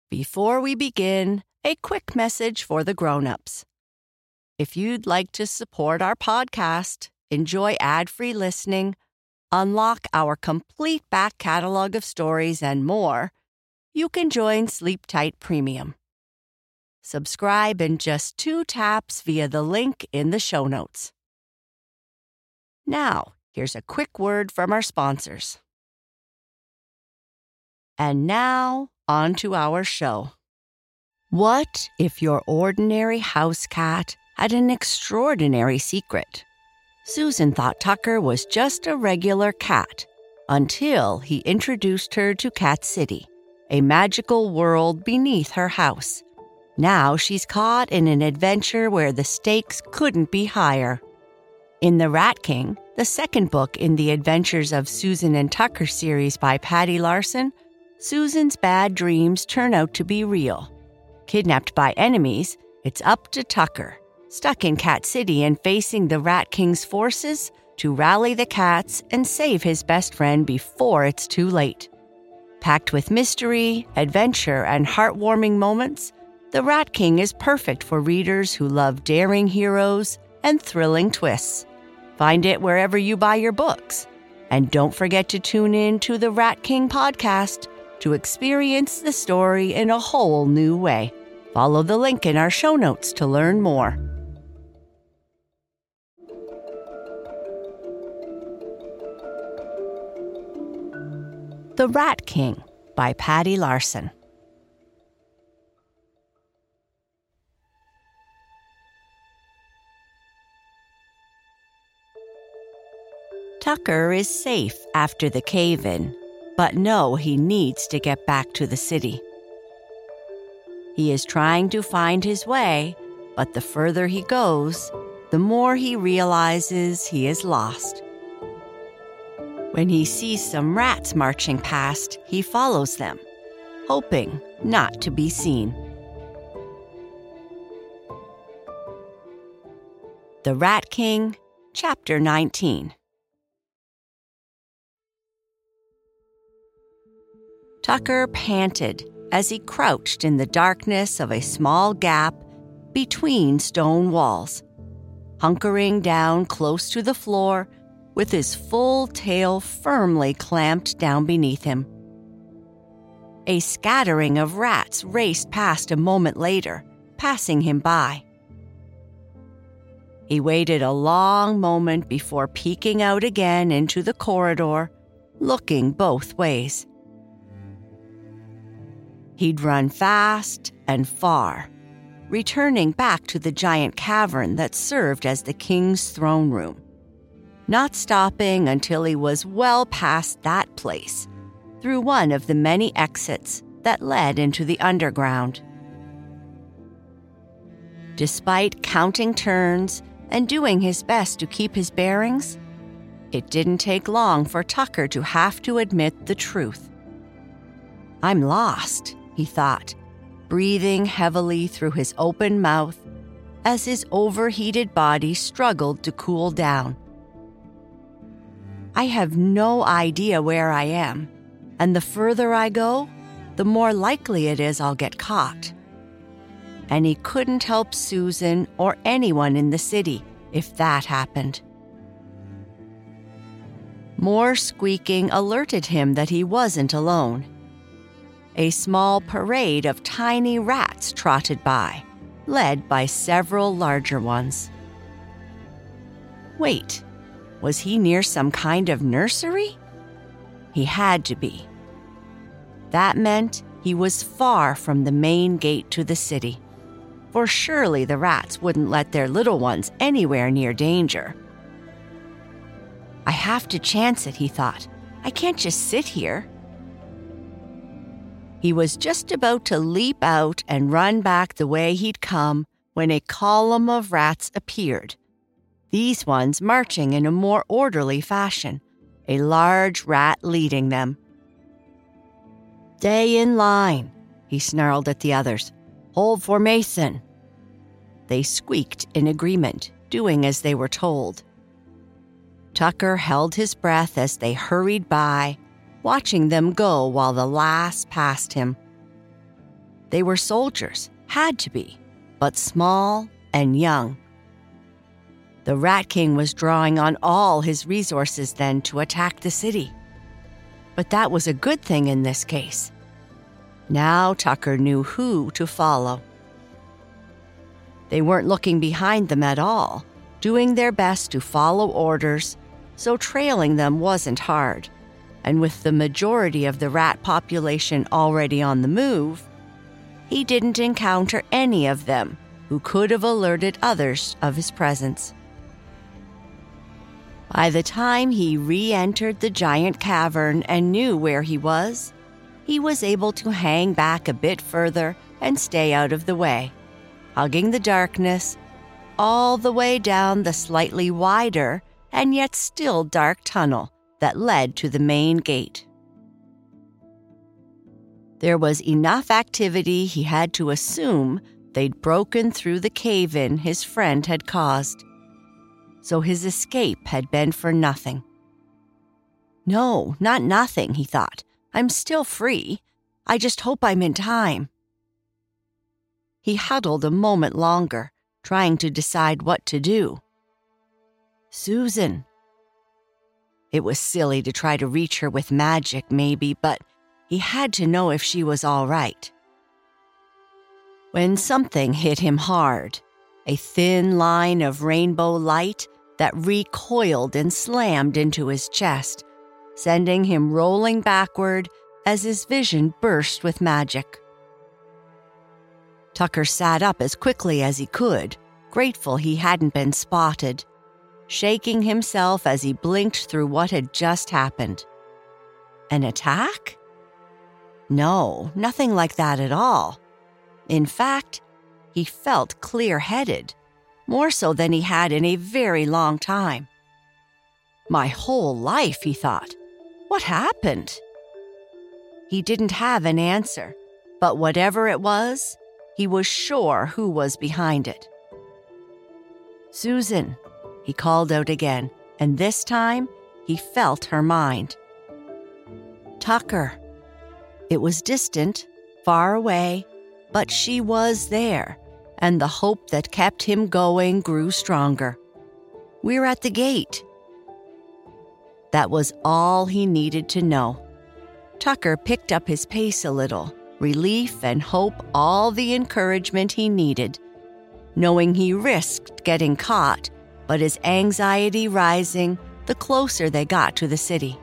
Before we begin, a quick message for the grown-ups. If you'd like to support our podcast, enjoy ad-free listening, unlock our complete back catalog of stories, and more, you can join Sleep Tight Premium. Subscribe in just 2 taps via the link in the show notes. Now, here's a quick word from our sponsors. And now, on to our show. What if your ordinary house cat had an extraordinary secret? Susan thought Tucker was just a regular cat until he introduced her to Cat City, a magical world beneath her house. Now she's caught in an adventure where the stakes couldn't be higher. In The Rat King, the second book in the Adventures of Susan and Tucker series by Patty Larson, Susan's bad dreams turn out to be real. Kidnapped by enemies, it's up to Tucker, stuck in Cat City and facing the Rat King's forces, to rally the cats and save his best friend before it's too late. Packed with mystery, adventure, and heartwarming moments, The Rat King is perfect for readers who love daring heroes and thrilling twists. Find it wherever you buy your books. And don't forget to tune in to the Rat King podcast to experience the story in a whole new way. Follow the link in our show notes to learn more. The Rat King by Patty Larson. Tucker is safe after the cave-in, but he needs to get back to the city. He is trying to find his way, but the further he goes, the more he realizes he is lost. When he sees some rats marching past, he follows them, hoping not to be seen. The Rat King, Chapter 19. Tucker panted as he crouched in the darkness of a small gap between stone walls, hunkering down close to the floor with his full tail firmly clamped down beneath him. A scattering of rats raced past a moment later, passing him by. He waited a long moment before peeking out again into the corridor, looking both ways. He'd run fast and far, returning back to the giant cavern that served as the king's throne room, not stopping until he was well past that place, through one of the many exits that led into the underground. Despite counting turns and doing his best to keep his bearings, it didn't take long for Tucker to have to admit the truth. "I'm lost," he thought, breathing heavily through his open mouth as his overheated body struggled to cool down. "I have no idea where I am, and the further I go, the more likely it is I'll get caught." And he couldn't help Susan or anyone in the city if that happened. More squeaking alerted him that he wasn't alone. A small parade of tiny rats trotted by, led by several larger ones. Wait, was he near some kind of nursery? He had to be. That meant he was far from the main gate to the city, for surely the rats wouldn't let their little ones anywhere near danger. "I have to chance it," he thought. "I can't just sit here." He was just about to leap out and run back the way he'd come when a column of rats appeared, these ones marching in a more orderly fashion, a large rat leading them. "Stay in line," he snarled at the others. "Hold formation." They squeaked in agreement, doing as they were told. Tucker held his breath as they hurried by, watching them go while the last passed him. They were soldiers, had to be, but small and young. The Rat King was drawing on all his resources then to attack the city. But that was a good thing in this case. Now Tucker knew who to follow. They weren't looking behind them at all, doing their best to follow orders, so trailing them wasn't hard. And with the majority of the rat population already on the move, he didn't encounter any of them who could have alerted others of his presence. By the time he re-entered the giant cavern and knew where he was able to hang back a bit further and stay out of the way, hugging the darkness all the way down the slightly wider and yet still dark tunnel that led to the main gate. There was enough activity he had to assume they'd broken through the cave-in his friend had caused, so his escape had been for nothing. No, not nothing, he thought. I'm still free. I just hope I'm in time. He huddled a moment longer, trying to decide what to do. Susan. It was silly to try to reach her with magic, maybe, but he had to know if she was all right. When something hit him hard, a thin line of rainbow light that recoiled and slammed into his chest, sending him rolling backward as his vision burst with magic. Tucker sat up as quickly as he could, grateful he hadn't been spotted, shaking himself as he blinked through what had just happened. An attack? No, nothing like that at all. In fact, he felt clear-headed, more so than he had in a very long time. My whole life, he thought. What happened? He didn't have an answer, but whatever it was, he was sure who was behind it. Susan, he called out again, and this time he felt her mind. Tucker. It was distant, far away, but she was there, and the hope that kept him going grew stronger. We're at the gate. That was all he needed to know. Tucker picked up his pace a little, relief and hope all the encouragement he needed, knowing he risked getting caught, but his anxiety rising the closer they got to the city.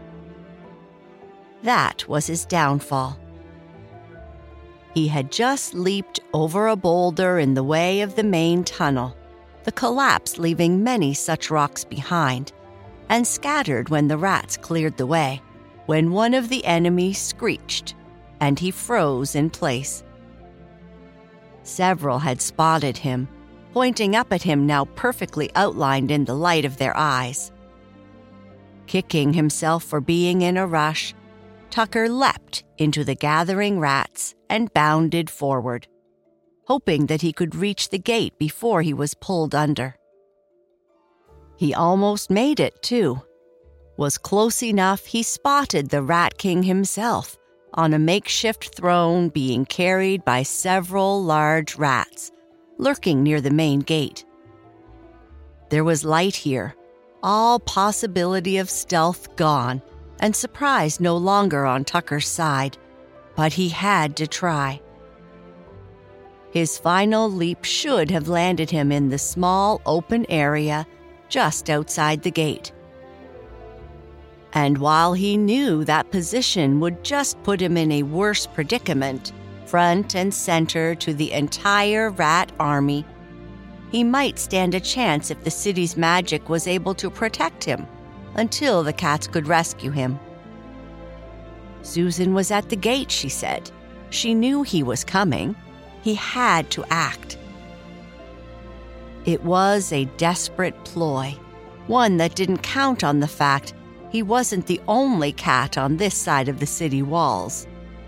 That was his downfall. He had just leaped over a boulder in the way of the main tunnel, the collapse leaving many such rocks behind, and scattered when the rats cleared the way, when one of the enemy screeched, and he froze in place. Several had spotted him, pointing up at him now perfectly outlined in the light of their eyes. Kicking himself for being in a rush, Tucker leapt into the gathering rats and bounded forward, hoping that he could reach the gate before he was pulled under. He almost made it, too. Was close enough he spotted the Rat King himself on a makeshift throne being carried by several large rats, lurking near the main gate. There was light here, all possibility of stealth gone, and surprise no longer on Tucker's side, but he had to try. His final leap should have landed him in the small open area just outside the gate. And while he knew that position would just put him in a worse predicament, front and center to the entire rat army, he might stand a chance if the city's magic was able to protect him until the cats could rescue him. Susan was at the gate, she said. She knew he was coming. He had to act. It was a desperate ploy, one that didn't count on the fact he wasn't the only cat on this side of the city walls.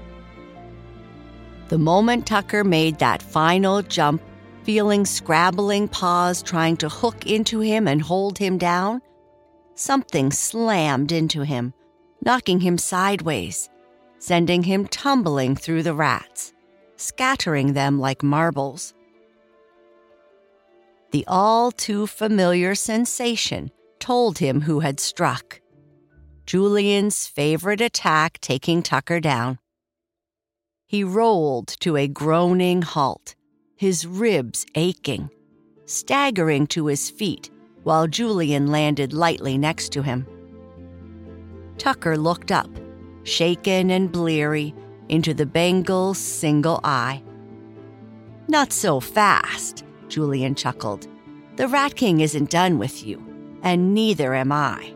The moment Tucker made that final jump, feeling scrabbling paws trying to hook into him and hold him down, something slammed into him, knocking him sideways, sending him tumbling through the rats. scattering them like marbles. The all-too-familiar sensation told him who had struck. Julian's favorite attack taking Tucker down. He rolled to a groaning halt, his ribs aching, staggering to his feet while Julian landed lightly next to him. Tucker looked up, shaken and bleary, into the Bengal's single eye. "Not so fast," Julian chuckled. "The Rat King isn't done with you, and neither am I."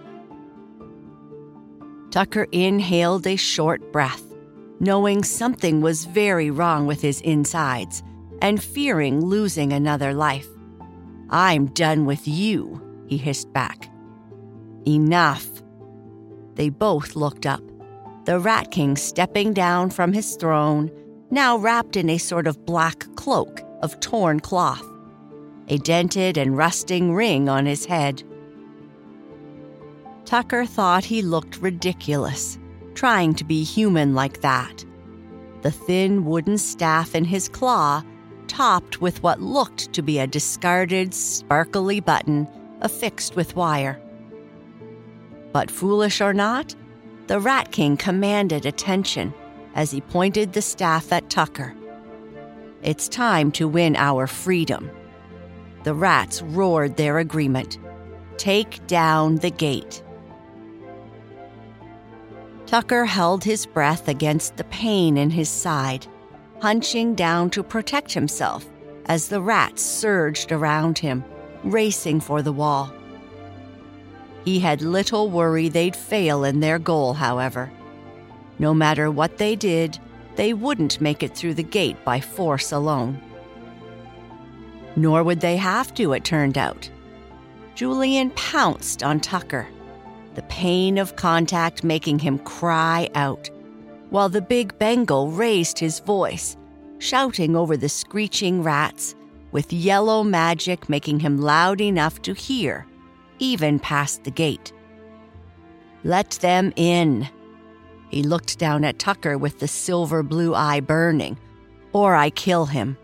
Tucker inhaled a short breath, knowing something was very wrong with his insides and fearing losing another life. "I'm done with you," he hissed back. "Enough." They both looked up, the Rat King stepping down from his throne, now wrapped in a sort of black cloak of torn cloth, a dented and rusting ring on his head. Tucker thought he looked ridiculous, trying to be human like that. The thin wooden staff in his claw, topped with what looked to be a discarded, sparkly button affixed with wire. But foolish or not, the Rat King commanded attention as he pointed the staff at Tucker. "It's time to win our freedom." The rats roared their agreement. "Take down the gate." Tucker held his breath against the pain in his side, hunching down to protect himself as the rats surged around him, racing for the wall. He had little worry they'd fail in their goal, however. No matter what they did, they wouldn't make it through the gate by force alone. Nor would they have to, it turned out. Julian pounced on Tucker, the pain of contact making him cry out, while the big Bengal raised his voice, shouting over the screeching rats, with yellow magic making him loud enough to hear, even past the gate. "Let them in." He looked down at Tucker with the silver blue eye burning. "Or I kill him."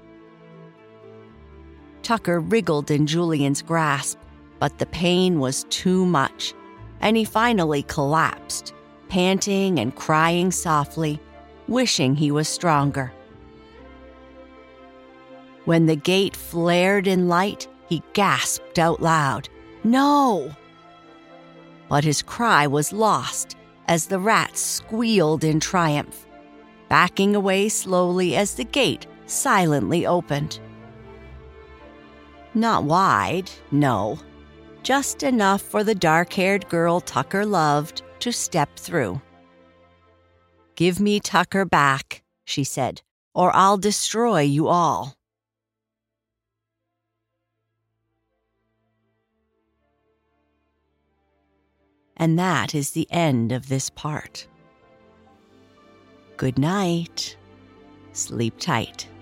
Tucker wriggled in Julian's grasp, but the pain was too much, and he finally collapsed, panting and crying softly, wishing he was stronger. When the gate flared in light, he gasped out loud, "No!" But his cry was lost as the rats squealed in triumph, backing away slowly as the gate silently opened. Not wide, no, just enough for the dark-haired girl Tucker loved to step through. "Give me Tucker back," she said, "or I'll destroy you all." And that is the end of this part. Good night. Sleep tight.